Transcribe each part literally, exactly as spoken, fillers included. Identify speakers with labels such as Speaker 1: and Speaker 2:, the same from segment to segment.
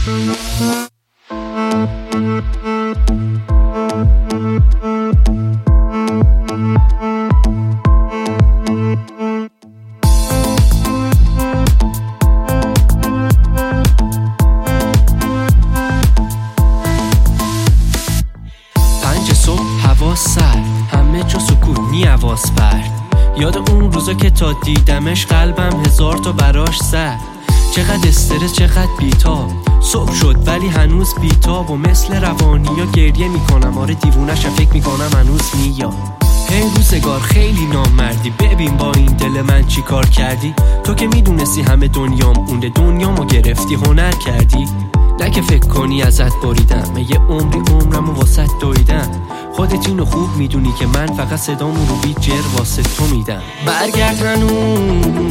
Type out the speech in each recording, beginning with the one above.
Speaker 1: سر همه جا سکوت نی حواس پرد. یاد اون روزا که تا دیدمش قلبم هزار تا براش زد. چقدر استرس چقدر بیتاب، صبح شد ولی هنوز بیتاب و مثل روانی یا گریه میکنم. آره دیوونه‌شم فکر میکنم هنوز میاد. هی روزگار خیلی نامردی، ببین با این دل من چی کار کردی. تو که میدونستی همه دنیام اونده، دنیامو گرفتی هنر کردی. نه که فکر کنی ازت بریدم، یه عمری عمرمو واسط دویدم. خودت اینو خوب میدونی که من فقط صدامو رو بی جر واسه تو میدم. برگرد هنوز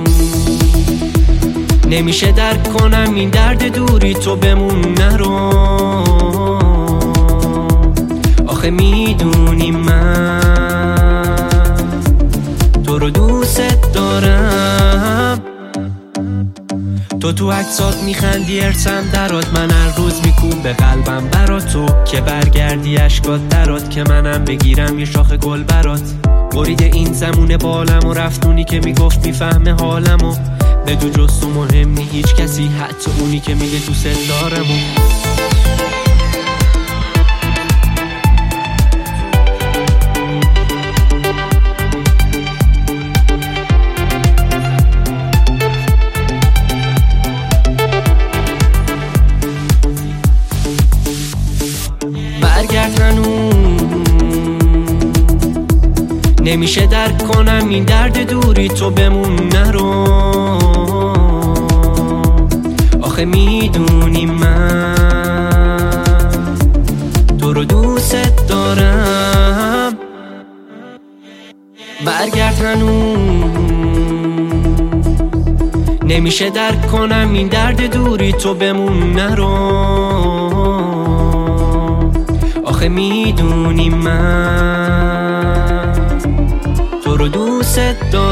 Speaker 1: نمیشه درک کنم این درد دوری تو بمون نرو. آخه میدونی من تو رو دوست دارم. تو تو عکسات میخندی ارسم درات، من هر روز میکوم به قلبم برات. تو که برگردی اشکات درات، که منم بگیرم یه شاخ گل برات. برید این زمونه بالم و رفتونی که میگفت میفهمه حالمو. بدو جز تو مهم نی هیچ کسی، حتی اونی که میگه دوست دارمو. برگرد هنوز نمیشه درک کنم این درد دوری تو بمون نرو. آخه میدونی من تو رو دوست دارم. برگرد هنوز نمیشه درک کنم این درد دوری تو بمون نرو. آخه میدونی من تو رو دوست دارم.